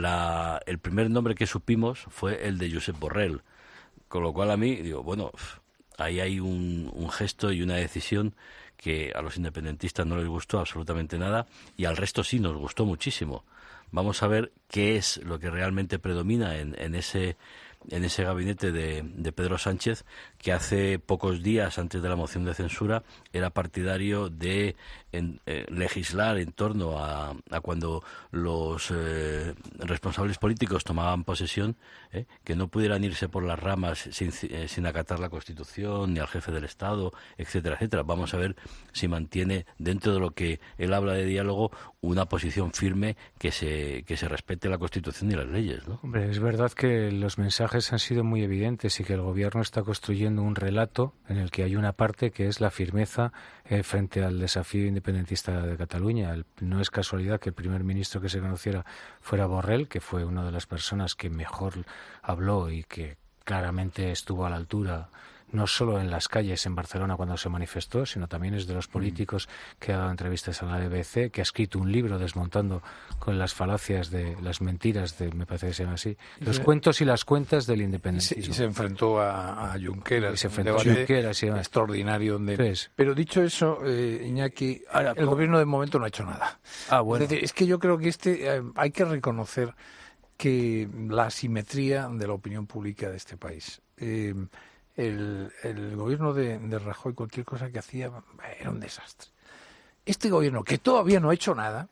el primer nombre que supimos fue el de Josep Borrell, con lo cual a mí digo, bueno, ahí hay un gesto y una decisión que a los independentistas no les gustó absolutamente nada y al resto sí nos gustó muchísimo. Vamos a ver qué es lo que realmente predomina en ese gabinete de Pedro Sánchez, que hace pocos días antes de la moción de censura era partidario de legislar en torno a cuando los responsables políticos tomaban posesión, que no pudieran irse por las ramas sin acatar la Constitución ni al jefe del Estado, etcétera, etcétera. Vamos a ver si mantiene dentro de lo que él habla de diálogo una posición firme que se respete la Constitución y las leyes, ¿no? Hombre, es verdad que los mensajes han sido muy evidentes y que el gobierno está construyendo un relato en el que hay una parte que es la firmeza frente al desafío independentista de Cataluña. No es casualidad que el primer ministro que se conociera fuera Borrell, que fue una de las personas que mejor habló y que claramente estuvo a la altura, no solo en las calles en Barcelona cuando se manifestó, sino también es de los políticos que ha dado entrevistas a la BBC, que ha escrito un libro desmontando con las falacias de las mentiras de, me parece que se llama así, los cuentos y las cuentas del independentismo. Y se enfrentó a Junqueras. Y se enfrentó a Junqueras. Extraordinario. Pero dicho eso, Iñaki, ahora, el gobierno de momento no ha hecho nada. Bueno. Es que yo creo que hay que reconocer que la asimetría de la opinión pública de este país. El gobierno de Rajoy, cualquier cosa que hacía era un desastre. Este gobierno, que todavía no ha hecho nada,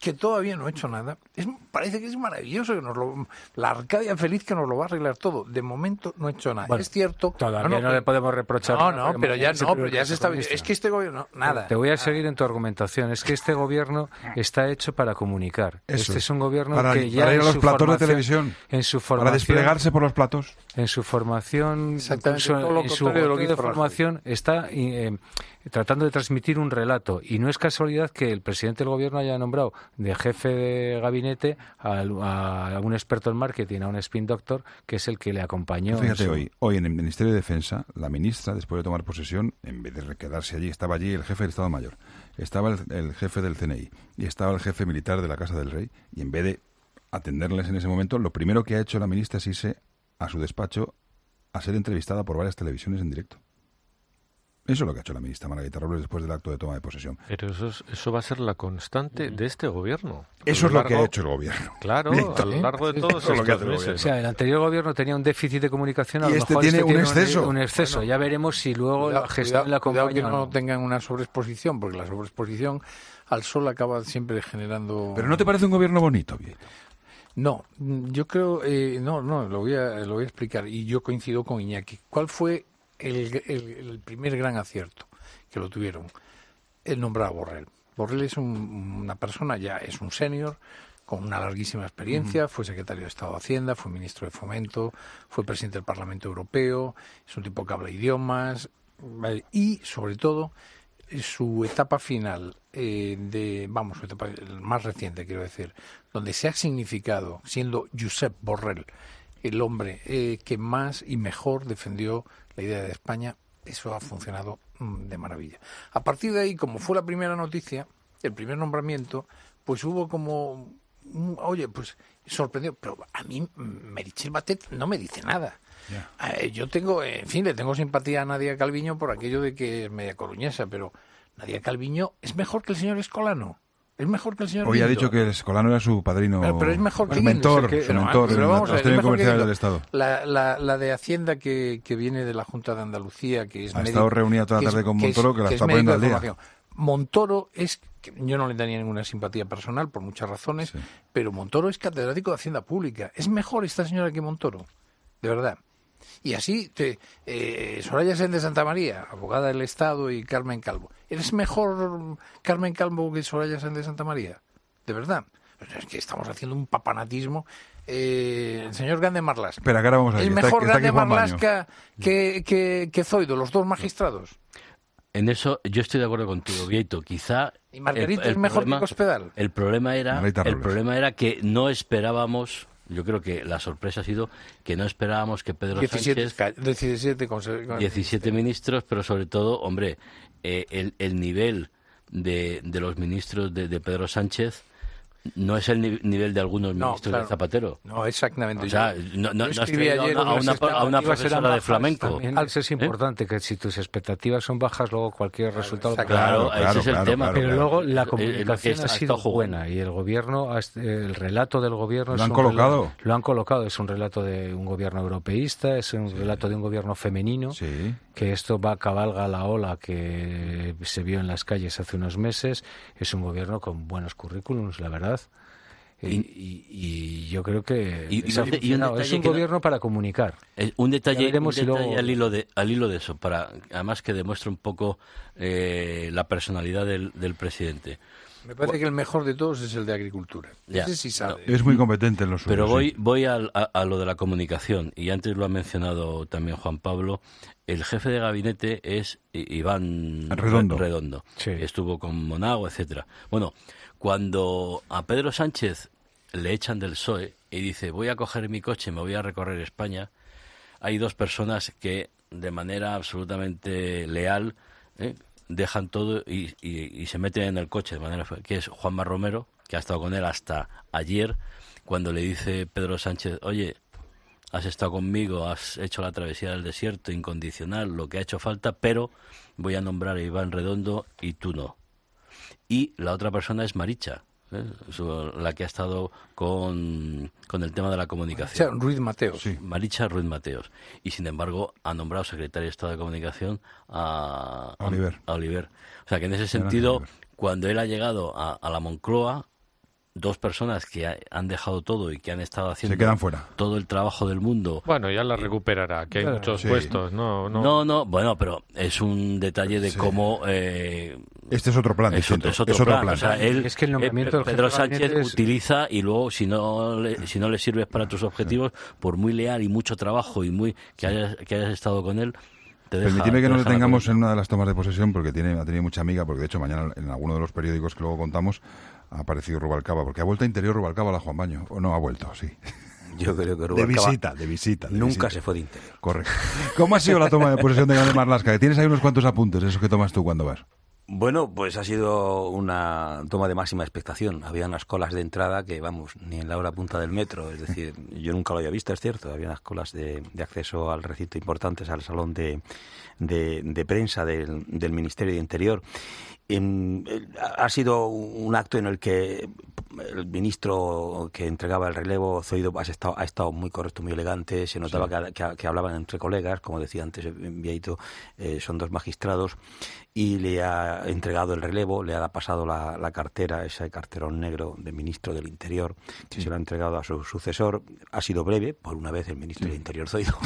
parece que es maravilloso, la Arcadia feliz que nos lo va a arreglar todo. De momento no ha hecho nada. Bueno, es cierto. Todavía no le podemos reprochar. Pero ya se está viendo. Es que este gobierno, nada. Te voy a seguir en tu argumentación. Es que este gobierno está hecho para comunicar. Este es un gobierno que ya para ir a los platos de televisión, en su formación, para desplegarse por los platos. En su formación, exactamente todo lo contrario de lo que hizo formación está tratando de transmitir un relato, y no es casualidad que el presidente del gobierno haya nombrado de jefe de gabinete a un experto en marketing, a un spin doctor, que es el que le acompañó. Fíjate, hoy en el Ministerio de Defensa, la ministra, después de tomar posesión, en vez de quedarse allí, estaba allí el jefe del Estado Mayor, estaba el jefe del CNI y estaba el jefe militar de la Casa del Rey, y en vez de atenderles en ese momento, lo primero que ha hecho la ministra es irse a su despacho a ser entrevistada por varias televisiones en directo. Eso es lo que ha hecho la ministra Margarita Robles después del acto de toma de posesión. Pero eso va a ser la constante de este gobierno. Eso es lo que ha hecho el gobierno. Claro, a lo largo de todos estos meses. O sea, el anterior gobierno tenía un déficit de comunicación, a lo mejor tiene un exceso. Un exceso. Bueno, ya veremos si luego la gestión la acompaña. Cuidado que no tengan una sobreexposición, porque la sobreexposición al sol acaba siempre generando... Pero ¿no te parece un gobierno bonito, Vieito? No, yo creo, no, lo voy a explicar, y yo coincido con Iñaki. ¿Cuál fue el primer gran acierto que lo tuvieron? El nombrar a Borrell. Borrell es una persona, ya es un senior, con una larguísima experiencia, fue secretario de Estado de Hacienda, fue ministro de Fomento, fue presidente del Parlamento Europeo, es un tipo que habla idiomas, ¿vale? Y, sobre todo, su etapa final, su etapa más reciente, quiero decir, donde se ha significado, siendo Josep Borrell el hombre que más y mejor defendió la idea de España, eso ha funcionado de maravilla. A partir de ahí, como fue la primera noticia, el primer nombramiento, pues hubo como, oye, pues sorprendió, pero a mí Meritxell Batet no me dice nada. Yeah. Yo tengo, en fin, le tengo simpatía a Nadia Calviño por aquello de que es media coruñesa, pero Nadia Calviño es mejor que el señor Escolano. Es mejor que el señor Hoy Guindos. Ha dicho que el Escolano era su padrino, pero es mejor que su mentor, Guindos, su mentor en los términos comerciales del Estado. La de Hacienda que viene de la Junta de Andalucía, que es ha estado reunida toda la tarde con Montoro, que la está poniendo al día. Montoro es, yo no le tenía ninguna simpatía personal por muchas razones, sí, pero Montoro es catedrático de Hacienda Pública. Es mejor esta señora que Montoro, de verdad. Y así, Soraya Sáenz de Santamaría, abogada del Estado, y Carmen Calvo. ¿Eres mejor Carmen Calvo que Soraya Sáenz de Santamaría? De verdad. Es que estamos haciendo un papanatismo. El señor Grande Marlaska. Espera, que ahora vamos a ver. ¿Es mejor Grande Marlaska que Zoido, los dos magistrados? En eso yo estoy de acuerdo contigo, Vieito. Quizá ¿Y Margarita es mejor que Cospedal? El problema era que no esperábamos. Yo creo que la sorpresa ha sido que no esperábamos que Pedro Sánchez... 17 ministros, pero sobre todo, hombre, el nivel de los ministros de Pedro Sánchez no es el nivel de algunos ministros de Zapatero. No, exactamente. O sea, no escribí ayer a una profesora de flamenco. Es importante que si tus expectativas son bajas, luego cualquier resultado... Claro, ese es el tema. Pero luego la comunicación ha sido buena y el gobierno, el relato del gobierno... Lo han colocado. Es un relato de un gobierno europeísta, es un relato de un gobierno femenino, que esto cabalga la ola que se vio en las calles hace unos meses. Es un gobierno con buenos currículums, la verdad. Y yo creo que es un gobierno para comunicar. Un detalle al hilo de eso, además que demuestra un poco la personalidad del presidente. Me parece que el mejor de todos es el de Agricultura. Ese sí sabe. Es muy competente en los suyos. Pero voy a lo de la comunicación, y antes lo ha mencionado también Juan Pablo. El jefe de gabinete es Iván Redondo. Sí. Estuvo con Monago, etcétera. Bueno, cuando a Pedro Sánchez le echan del PSOE y dice voy a coger mi coche y me voy a recorrer España, hay dos personas que de manera absolutamente leal dejan todo y se meten en el coche, de manera que es Juanma Romero, que ha estado con él hasta ayer, cuando le dice Pedro Sánchez, oye, has estado conmigo, has hecho la travesía del desierto incondicional, lo que ha hecho falta, pero voy a nombrar a Iván Redondo y tú no. Y la otra persona es Maricha, la que ha estado con el tema de la comunicación. Ruiz Mateos. Sí. Maricha Ruiz Mateos. Y sin embargo ha nombrado secretario de Estado de Comunicación a Oliver. O sea que en ese sentido, cuando él ha llegado a la Moncloa, dos personas que han dejado todo y que han estado haciendo se quedan fuera. Todo el trabajo del mundo. Bueno, ya la recuperará, que hay muchos puestos, ¿no? Bueno, pero es un detalle de cómo... este es otro plan. Es otro plan. O sea, es que el nombramiento Pedro Sánchez utiliza y luego, si no le sirves para tus objetivos, por muy leal y mucho trabajo y muy que hayas estado con él... Permitidme que no le tengamos en una de las tomas de posesión, porque ha tenido mucha amiga, porque de hecho mañana en alguno de los periódicos que luego contamos ha aparecido Rubalcaba, porque ha vuelto a Interior Rubalcaba a la Juan Baño, o no ha vuelto, sí. Yo creo que Rubalcaba de visita. Nunca se fue de Interior. Correcto. ¿Cómo ha sido la toma de posesión de Grande Marlaska? Que tienes ahí unos cuantos apuntes, esos que tomas tú cuando vas. Bueno, pues ha sido una toma de máxima expectación. Había unas colas de entrada que, vamos, ni en la hora punta del metro. Es decir, yo nunca lo había visto, es cierto. Había unas colas de acceso al recinto importantes, al salón de prensa del Ministerio de Interior. Ha sido un acto en el que el ministro que entregaba el relevo, Zoido, ha estado muy correcto, muy elegante. Se notaba que hablaban entre colegas, como decía antes Vieito, son dos magistrados, y le ha entregado el relevo, le ha pasado la cartera, ese carterón negro de ministro del Interior, que se lo ha entregado a su sucesor. Ha sido breve, por una vez, el ministro del Interior, Zoido.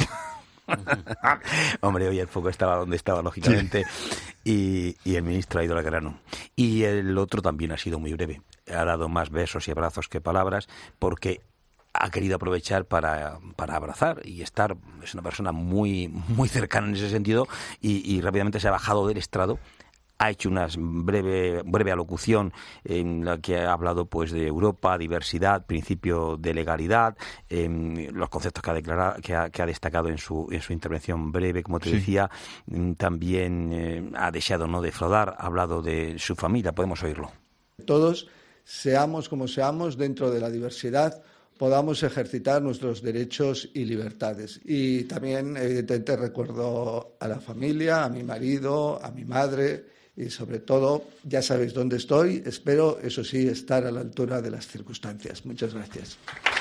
Hombre, hoy el foco estaba donde estaba, lógicamente, y el ministro ha ido al grano. Y el otro también ha sido muy breve. Ha dado más besos y abrazos que palabras, porque ha querido aprovechar para abrazar y estar. Es una persona muy, muy cercana en ese sentido, y rápidamente se ha bajado del estrado. Ha hecho una breve alocución en la que ha hablado pues de Europa, diversidad, principio de legalidad, los conceptos que ha destacado en su intervención breve, como te decía. También ha deseado no defraudar, ha hablado de su familia. Podemos oírlo. Todos, seamos como seamos, dentro de la diversidad, podamos ejercitar nuestros derechos y libertades. Y también, evidentemente, recuerdo a la familia, a mi marido, a mi madre. Y sobre todo, ya sabéis dónde estoy. Espero, eso sí, estar a la altura de las circunstancias. Muchas gracias.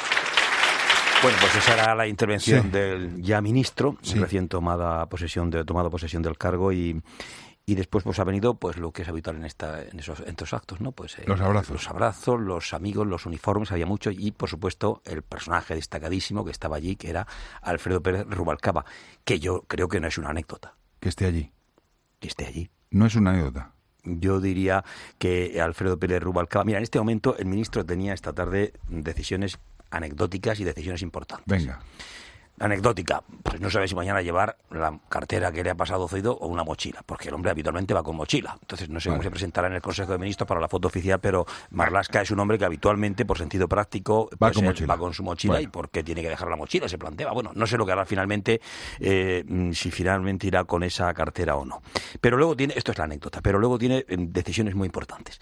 Bueno, pues esa era la intervención del ya ministro, recién tomado posesión del cargo, y después pues ha venido pues lo que es habitual en estos actos, ¿no? Pues los abrazos. Los abrazos, los amigos, los uniformes, había mucho, y por supuesto el personaje destacadísimo que estaba allí, que era Alfredo Pérez Rubalcaba, que yo creo que no es una anécdota. Que esté allí. Que esté allí. No es una anécdota. Yo diría que Alfredo Pérez Rubalcaba... Mira, en este momento el ministro tenía esta tarde decisiones anecdóticas y decisiones importantes. Venga. Anecdótica, pues no sabe si mañana llevar la cartera que le ha pasado Zoido o una mochila, porque el hombre habitualmente va con mochila. Entonces no sé cómo se presentará en el Consejo de Ministros para la foto oficial, pero Marlaska es un hombre que habitualmente, por sentido práctico, va con su mochila. ¿Y por qué tiene que dejar la mochila? Se plantea. Bueno, no sé lo que hará finalmente, si finalmente irá con esa cartera o no. Pero luego esto es la anécdota, pero luego tiene decisiones muy importantes.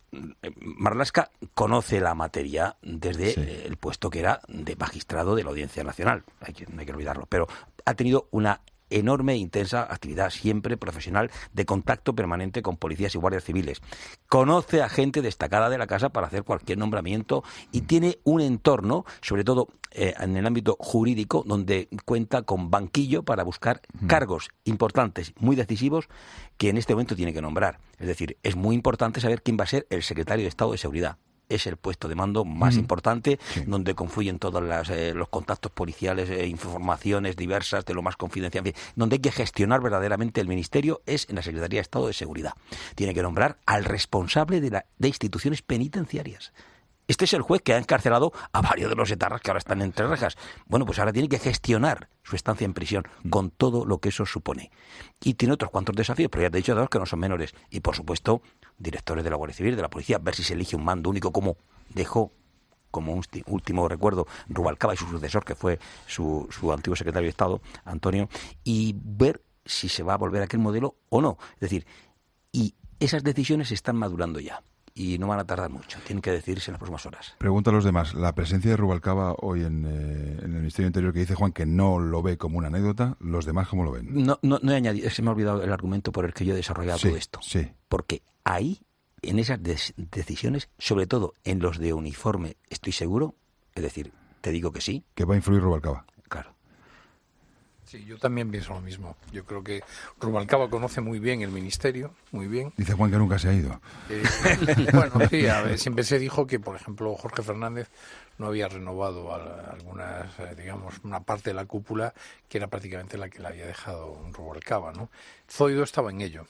Marlaska conoce la materia desde el puesto que era de magistrado de la Audiencia Nacional, no hay que olvidarlo, pero ha tenido una enorme e intensa actividad siempre profesional de contacto permanente con policías y guardias civiles. Conoce a gente destacada de la casa para hacer cualquier nombramiento, y tiene un entorno, sobre todo en el ámbito jurídico, donde cuenta con banquillo para buscar cargos importantes, muy decisivos, que en este momento tiene que nombrar. Es decir, es muy importante saber quién va a ser el secretario de Estado de Seguridad. Es el puesto de mando más importante, donde confluyen todos los contactos policiales, informaciones diversas de lo más confidencial. En fin, donde hay que gestionar verdaderamente el ministerio es en la Secretaría de Estado de Seguridad. Tiene que nombrar al responsable de instituciones penitenciarias. Este es el juez que ha encarcelado a varios de los etarras que ahora están entre rejas. Bueno, pues ahora tiene que gestionar su estancia en prisión con todo lo que eso supone. Y tiene otros cuantos desafíos, pero ya te he dicho dos que no son menores. Y por supuesto, directores de la Guardia Civil, de la Policía, ver si se elige un mando único, como dejó como un último recuerdo Rubalcaba y su sucesor, que fue su antiguo secretario de Estado, Antonio, y ver si se va a volver a aquel modelo o no. Es decir, y esas decisiones se están madurando ya. Y no van a tardar mucho, tienen que decidirse en las próximas horas. Pregunta a los demás, la presencia de Rubalcaba hoy en el Ministerio Interior, que dice Juan que no lo ve como una anécdota, ¿los demás cómo lo ven? No he añadido, se me ha olvidado el argumento por el que yo he desarrollado todo esto. Sí. Porque ahí, en esas decisiones, sobre todo en los de uniforme, estoy seguro, es decir, te digo que sí. Que va a influir Rubalcaba. Claro. Sí, yo también pienso lo mismo. Yo creo que Rubalcaba conoce muy bien el ministerio, muy bien. Dice Juan que nunca se ha ido. Bueno, sí, siempre se dijo que, por ejemplo, Jorge Fernández no había renovado algunas, digamos, una parte de la cúpula que era prácticamente la que le había dejado Rubalcaba, ¿no? Zoido estaba en ello.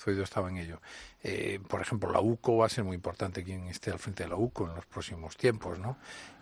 Por ejemplo, la UCO va a ser muy importante quien esté al frente de la UCO en los próximos tiempos, ¿no?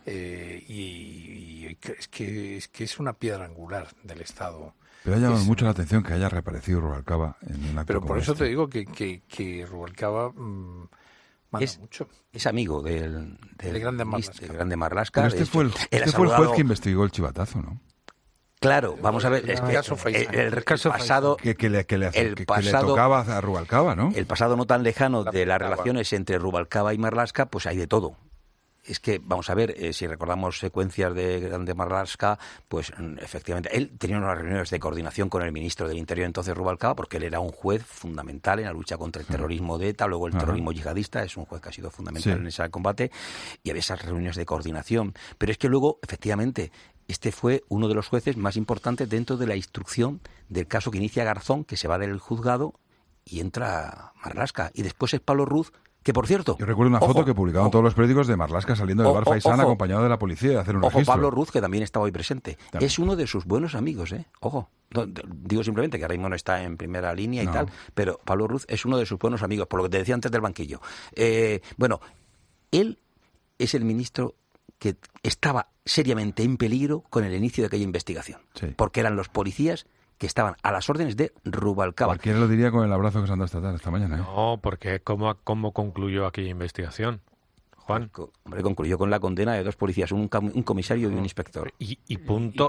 Y es que es una piedra angular del Estado. Pero ha llamado mucho la atención que haya reaparecido Rubalcaba en un acto. Pero por eso te digo que Rubalcaba manda mucho. Es amigo del grande Marlaska. El grande Marlaska. Pero este fue el juez que investigó el chivatazo, ¿no? Claro, vamos a ver, es que el pasado que le tocaba a Rubalcaba, ¿no? El pasado no tan lejano de las relaciones entre Rubalcaba y Marlaska, pues hay de todo. es que, vamos a ver, si recordamos secuencias de Grande Marlaska, pues efectivamente, él tenía unas reuniones de coordinación con el ministro del Interior entonces, Rubalcaba, porque él era un juez fundamental en la lucha contra el terrorismo de ETA, luego el terrorismo yihadista, es un juez que ha sido fundamental en ese combate, y había esas reuniones de coordinación. Pero es que luego, efectivamente, este fue uno de los jueces más importantes dentro de la instrucción del caso que inicia Garzón, que se va del juzgado y entra Marlaska. Y después es Pablo Ruz, que por cierto... Yo recuerdo una foto que publicaban todos los periódicos de Marlaska saliendo del bar Faisán acompañado de la policía de hacer un registro. Pablo Ruz, que también estaba hoy presente. También. Es uno de sus buenos amigos, ¿eh? Ojo. No, digo simplemente que ahora mismo no está en primera línea y tal, pero Pablo Ruz es uno de sus buenos amigos, por lo que te decía antes del banquillo. Bueno, él es el ministro que estaba seriamente en peligro con el inicio de aquella investigación. Sí. Porque eran los policías que estaban a las órdenes de Rubalcaba. Cualquiera lo diría con el abrazo que se han dado esta mañana. No, porque ¿cómo concluyó aquella investigación, Juan? Hombre, concluyó con la condena de 2 policías, un comisario y un inspector. Y punto.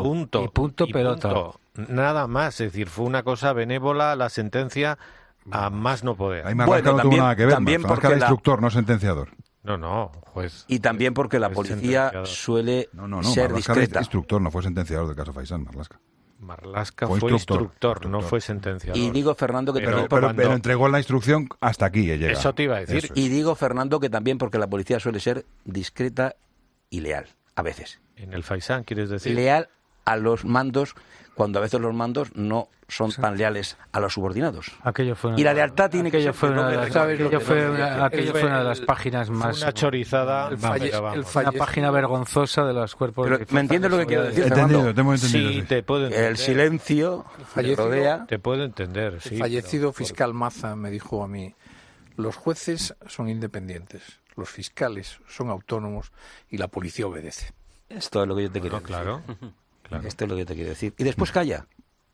Nada más, es decir, fue una cosa benévola la sentencia a más no poder. Ahí Marlaska no tuvo nada que ver, también porque era instructor, no sentenciador. No, juez. Y también porque la policía suele ser discreta. Instructor, no fue sentenciador del caso Faisán, Marlaska. Marlaska fue instructor, no fue sentenciador. Y digo, Fernando, que pero entregó la instrucción hasta aquí. Llega. Eso te iba a decir. Y digo, Fernando, que también porque la policía suele ser discreta y leal, a veces. ¿En el Faisán, quieres decir? Leal a los mandos, cuando a veces los mandos no son tan leales a los subordinados. Y la lealtad tiene que ser... Aquello fue una de las páginas más... Una chorizada. Una página vergonzosa de los cuerpos... Pero, ¿me entiendes lo que quiero decir, Fernando? Te hemos entendido. Sí, te puedo entender. El silencio que rodea... Te puedo entender, sí. El fallecido fiscal Maza me dijo a mí, los jueces son independientes, los fiscales son autónomos y la policía obedece. Esto es lo que yo te quiero decir. Claro. Esto es lo que yo te quiero decir. Y después calla.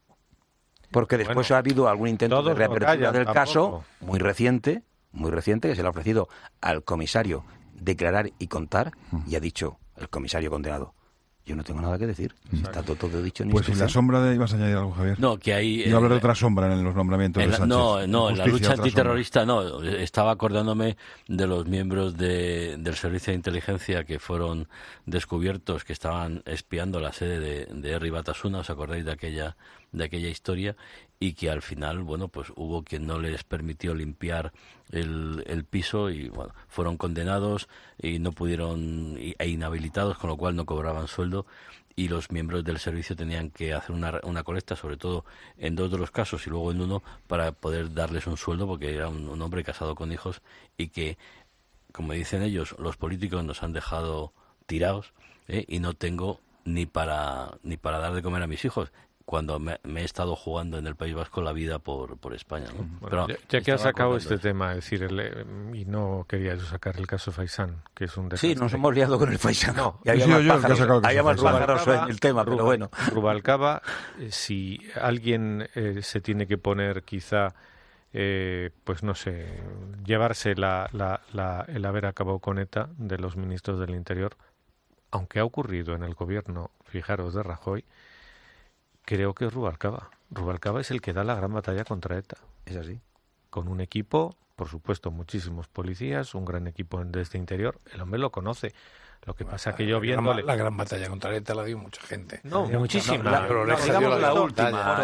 Porque después ha habido algún intento de reapertura del caso, muy reciente, que se le ha ofrecido al comisario declarar y contar, y ha dicho el comisario condenado, yo no tengo nada que decir. Está todo dicho en Pues en la sombra de... ¿Ibas a añadir algo, Javier? No, que hay... Iba a hablar de otra sombra en los nombramientos de Sánchez. No, en la lucha antiterrorista no. Estaba acordándome de los miembros del Servicio de Inteligencia que fueron descubiertos, que estaban espiando la sede de Herri Batasuna, ¿os acordáis de aquella historia? Y que al final, bueno, pues hubo quien no les permitió limpiar el piso y, bueno, fueron condenados y no pudieron, e inhabilitados, con lo cual no cobraban sueldo, y los miembros del servicio tenían que hacer una colecta, sobre todo en 2 de los casos y luego en uno, para poder darles un sueldo, porque era un hombre casado con hijos y que, como dicen ellos, los políticos nos han dejado tirados, y no tengo ni para dar de comer a mis hijos, cuando me he estado jugando en el País Vasco la vida por España, ¿no? Bueno, Pero ya que has sacado este tema, es decir, y no quería yo sacar el caso Faisán, que es un desastre. Sí, nos hemos liado con el Faisán. No, y había más pájaros en el tema, pero bueno. Rubalcaba, si alguien se tiene que poner quizá, pues no sé, llevarse el haber acabado con ETA de los ministros del Interior, aunque ha ocurrido en el gobierno, fijaros, de Rajoy, creo que es Rubalcaba. Rubalcaba es el que da la gran batalla contra ETA. Es así. Con un equipo, por supuesto, muchísimos policías, un gran equipo desde Interior. El hombre lo conoce. Lo que pasa que yo viéndole... La gran batalla contra ETA la dio mucha gente. No, muchísima. Digamos la última.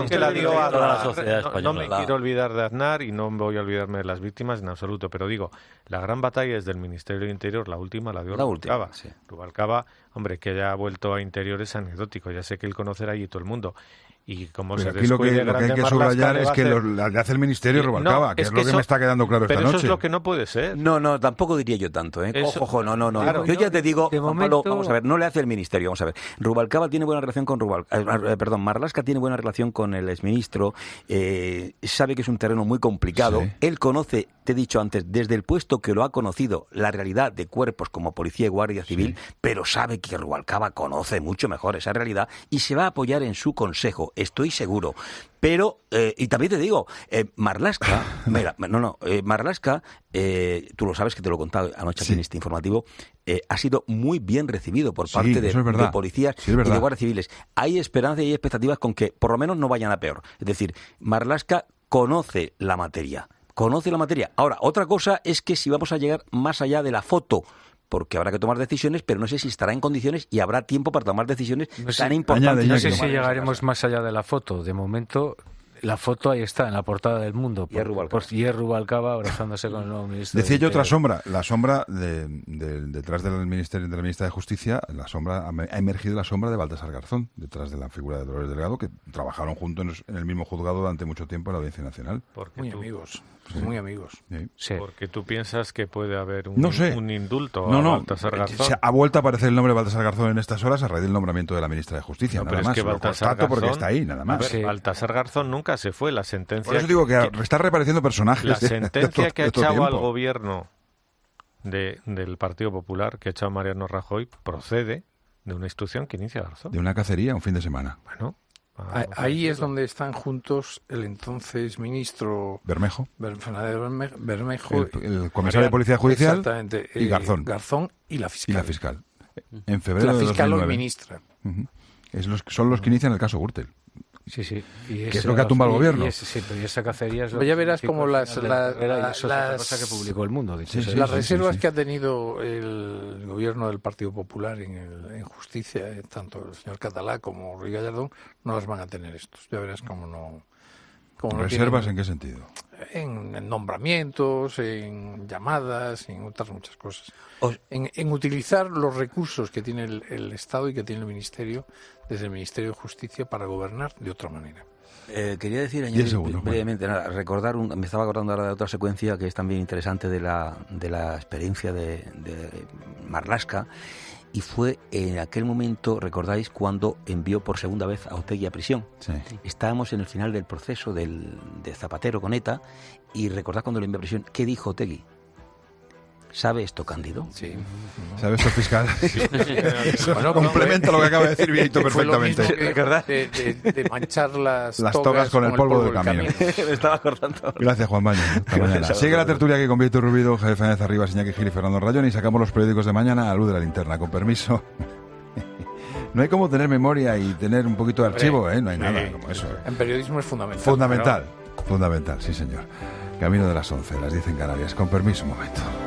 No me quiero olvidar de Aznar y no voy a olvidarme de las víctimas en absoluto, pero digo, la gran batalla es del Ministerio del Interior, la última la dio Rubalcaba. Sí. Rubalcaba, hombre, que haya vuelto a Interior es anecdótico, ya sé que él conocerá allí todo el mundo. Y como pero se aquí lo que hay que subrayar es que le hace el Ministerio Rubalcaba, que es lo que me está quedando claro esta noche. Pero eso es lo que no puede ser. No, tampoco diría yo tanto, ¿eh? Ojo, no. Claro, yo ya te digo, Pablo, vamos a ver, no le hace el Ministerio, vamos a ver. Rubalcaba tiene buena relación con Marlaska tiene buena relación con el exministro, sabe que es un terreno muy complicado, sí. Él conoce, te he dicho antes, desde el puesto que lo ha conocido, la realidad de cuerpos como Policía y Guardia Civil, sí. Pero sabe que Rubalcaba conoce mucho mejor esa realidad y se va a apoyar en su consejo, estoy seguro. Pero, y también te digo, Marlaska, Marlaska, tú lo sabes que te lo he contado anoche aquí en este informativo, ha sido muy bien recibido por parte de policías y de guardias civiles. Hay esperanza y hay expectativas con que por lo menos no vayan a peor. Es decir, Marlaska conoce la materia. Ahora, otra cosa es que si vamos a llegar más allá de la foto porque habrá que tomar decisiones, pero no sé si estará en condiciones y habrá tiempo para tomar decisiones tan importantes. No sé si llegaremos más allá de la foto. De momento, la foto ahí está, en la portada del Mundo. Y Rubalcaba abrazándose con el nuevo ministro. Decía yo otra sombra. La sombra detrás del ministerio, de la ministra de Justicia, ha emergido la sombra de Baltasar Garzón, detrás de la figura de Dolores Delgado, que trabajaron juntos en el mismo juzgado durante mucho tiempo en la Audiencia Nacional. Muy amigos. Muy amigos. Sí. Porque tú piensas que puede haber un indulto a Baltasar Garzón. Ha vuelto a aparecer el nombre de Baltasar Garzón en estas horas a raíz del nombramiento de la ministra de Justicia. Nada más. Es que Baltasar Garzón, porque está ahí, nada más. Baltasar Garzón nunca se fue. La sentencia. Por eso digo que está reapareciendo personajes. La sentencia que ha echado tiempo al gobierno del Partido Popular, que ha echado Mariano Rajoy, procede de una instrucción que inicia Garzón. De una cacería un fin de semana. Bueno. Ahí es donde están juntos el entonces ministro Bermejo, el comisario de Policía Judicial, exactamente, y Garzón y la fiscal. En febrero la fiscal de 2009. o ministra. Son los que inician el caso Gürtel. Sí. Que es lo que ha tumbado el gobierno. Pero esa cacería es ya verás como las cosa que publicó El Mundo. Las reservas que ha tenido el gobierno del Partido Popular en justicia, tanto el señor Catalá como Ruiz Gallardón, no las van a tener estos. Ya verás cómo no. ¿Reservas en qué sentido? En nombramientos, en llamadas, en otras muchas cosas. En utilizar los recursos que tiene el Estado y que tiene el Ministerio, desde el Ministerio de Justicia, para gobernar de otra manera. Quería decir, añadir brevemente, me estaba acordando ahora de otra secuencia que es también interesante de la experiencia de Marlaska, y fue en aquel momento, recordáis, cuando envió por segunda vez a Otegi a prisión. Sí. Estábamos en el final del proceso de Zapatero con ETA, y recordad cuando lo envió a prisión, ¿qué dijo Otegi? ¿Sabe esto, Cándido? Sí. ¿Sabe esto, fiscal? Sí. Bueno, complementa lo que acaba de decir Vieito perfectamente. De manchar las togas con el polvo del camino. Me estaba acordando. Gracias, Juan Baño. Hasta mañana. Sigue la tertulia aquí con Vieito Rubido, Javier Fernández Arribas, Iñaki Gil y Fernando Rayón, y sacamos los periódicos de mañana a luz de la linterna. Con permiso. No hay como tener memoria y tener un poquito de archivo, ¿eh? No hay nada como eso. En periodismo es fundamental. Fundamental, sí señor. Camino de las 11, las 10 en Canarias. Con permiso, un momento.